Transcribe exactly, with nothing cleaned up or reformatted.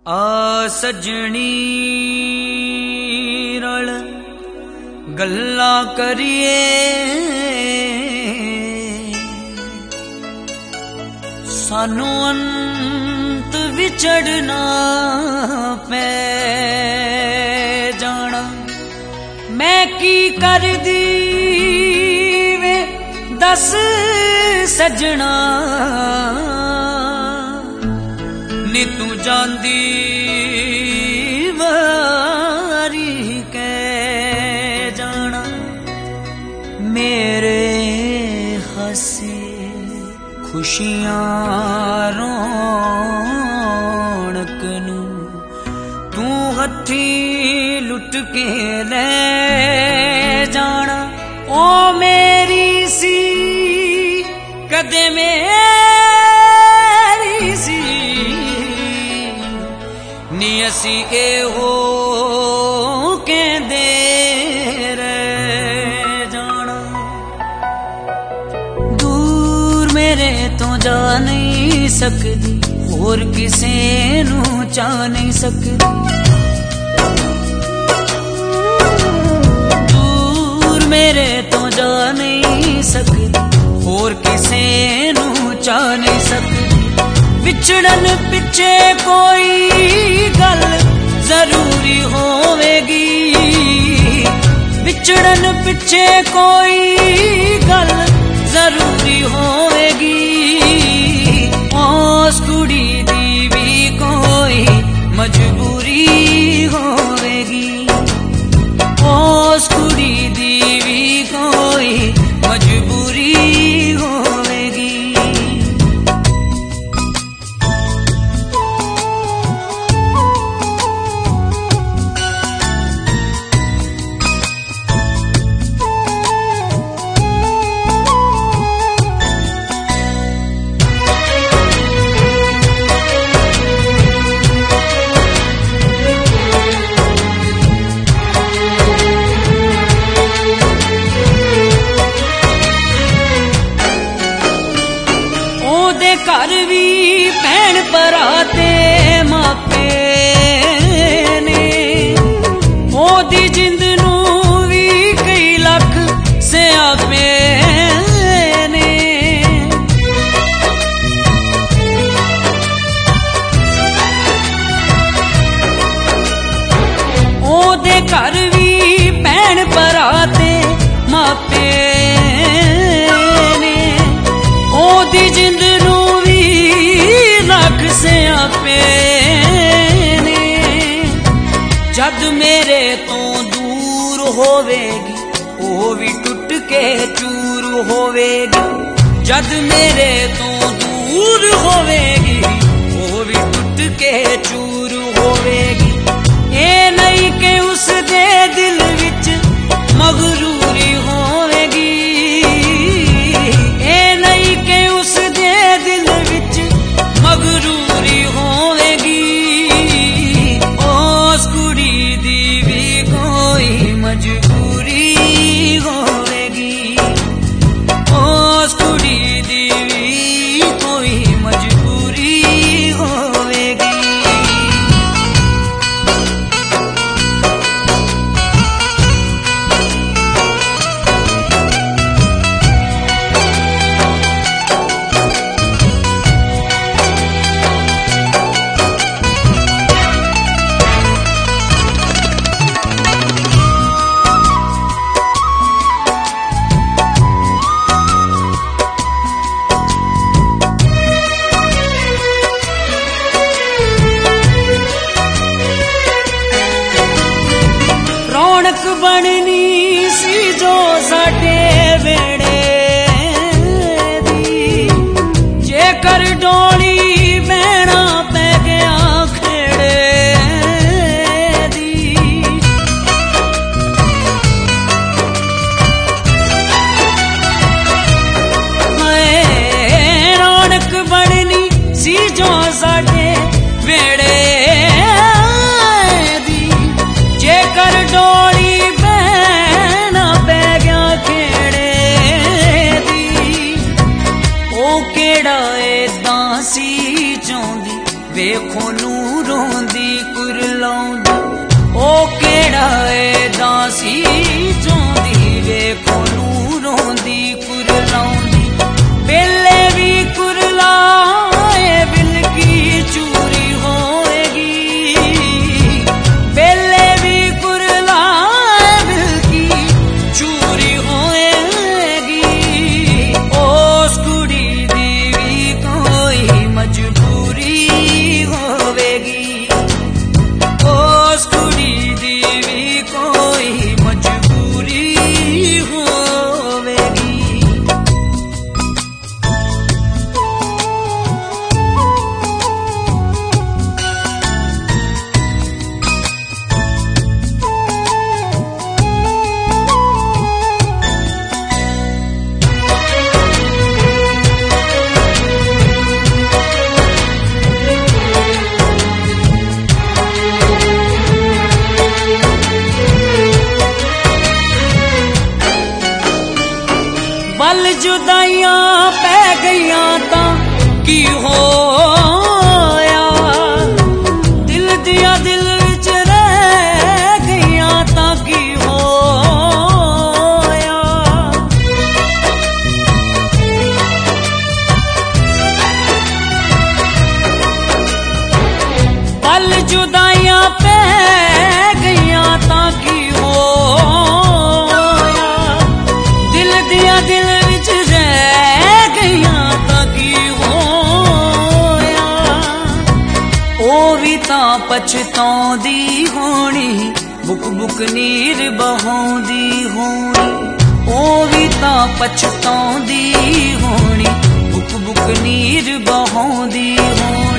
आ सजनी रल गल्ला करिए सानू अंत विछड़ना पै जाना। मैं की कर दी वे दस सजना नी तू जांदी वारी कै जाना। मेरे हसी खुशियां रौनक नू तू हथी लुट के ले जाना। ओ मेरी सी कदे मेरी सी नी असी ए हो कहंदे रह जाना। दूर मेरे तो जा नहीं सकदी होर किसे नू चा नहीं सकदी। दूर मेरे तो जा नहीं सकदी होर किसे नू चा नहीं सकदी। विछड़न पिछे कोई गल जरूरी होवेगी। विछड़न पिछे कोई गल जरूरी होवेगी। उस कुड़ी दी भी कोई मजबूरी होवेगी। उस कुड़ी दी भी कोई मजबूरी होवेगी। घर भी भैन भरा ते मापे ने ओदी जिंद नू भी कई लख सियापे ने। ओदे घर भी भैन भरा ते मापे ने ओदी जिंद जद मेरे तो दूर होवेगी ओ भी टुट के चूर होवेगी। जद मेरे तो दूर होवेगी ओ भी टुट के चूर होवेगी। ए नहीं के उस दे दिल विच मगरूरी होवेगी। ए नहीं के उस दे दिल विच मगरूरी होवेगी। उस कुड़ी दी भी कोई मजबूरी होवेगी। उस कुड़ी दी भी कोई मजबूरी होवेगी। बननी सी जो साडे वेड़े दी जेकर डोली बहना पै गया खेड़े दी। रौनक बननी सी जो साडे वेड़े दी जेकर डोली वेखो नू रोंदी कुरलाउंदी ओ केड़ा ए दासी चोंदी वेखो नू रोंदी कुरलाउंदी बेले भी कुरलाए बिल की चूरी होएगी बेले भी कुरलाए बिल की चूरी होएगी ओस कुड़ी दी भी कोई मजबूरी होवेगी ओस कुड़ी दी भी कोई मजबूरी होवेगी। बल जुदाइयां पै गईयां तां की होया दिल दिया दिल विच रह गईयां तां की होया बल जुदाइयां पै गईयां तां की होया दिल दिया दिल पछताउंदी होनी बुक बुक नीर बहाउंदी होनी ओ भी तां पछताउंदी होनी बुक बुक नीर बहाउंदी होनी।